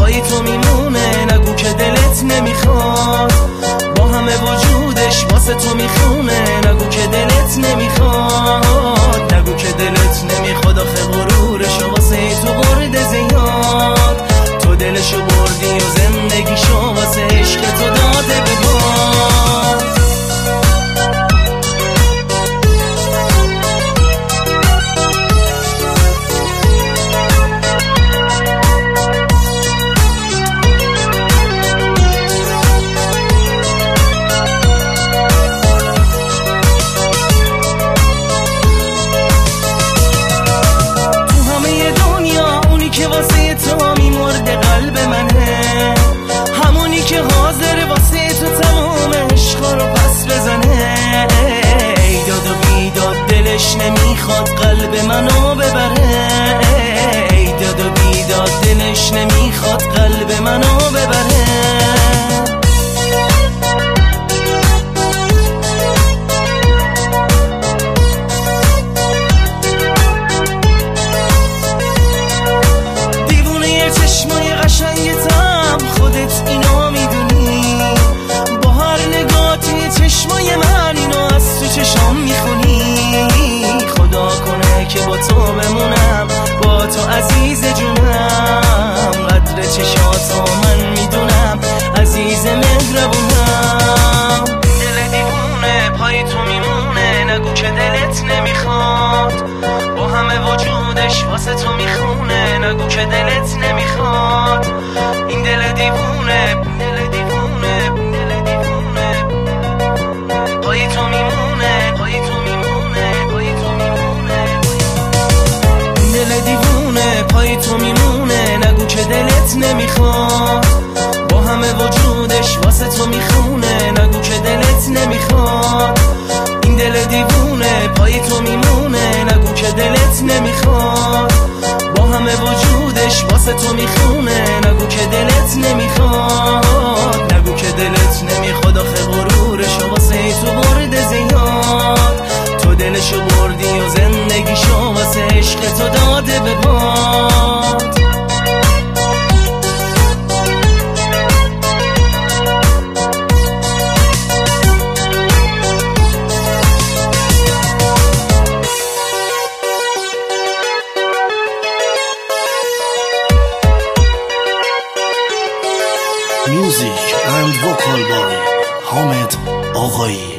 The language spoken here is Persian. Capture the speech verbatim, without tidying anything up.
پای تو میمونه، نگو که دلت نمیخواد. با همه وجودش واسه تو میخونه، نگو که دلت نمیخواد. نگو که دلت نمیخواد، آخه غرورشو واسه تو برده زیاد. تو دلشو بردی و زندگیشو واسه عشق تو داده به باد. که واسه تو میمرده قلب منه، همونی که حاضر واسه تو تمام عشقا رو پس بزنه. ای داد و بیداد دلش نمیخواد قلب منو ببره. ای داد و بیداد دلش نمیخواد قلب منو ببره. خودت اینو میدونی، با هر نگاهی چشمای من اینو از تو چشام میخونی. خدا کنه که با تو بمونم، با تو عزیز جونم. قدر چشاتو من میدونم، عزیز مهربونم. دل دیوونه پای تو میمونه، نگو که دلت نمیخواد. با همه وجودش واسه تو میخونه، نگو که دلت نمیخواد. این دل دیوونه، دل دیوونه، دل دیوونه پای تو میمونه، پای تو میمونه، پای تو میمونه. این دل دیوونه پای تو میمونه، نگو که دلت نمیخواد. با همه وجودش واسه تو میخونه، نگو که دلت نمیخواد. این دل دیوونه پای تو میمونه، نگو که دلت نمیخواد. با همه وجودش واسه تو میخونه، نگو که دلت نمیخواد. نگو که دلت نمیخواد، آخه غرورشو واسه تو برده زیاد. تو دلشو بردی و زندگیشو واسه عشق تو داده به باد. Music and vocal by Hamid Aghai.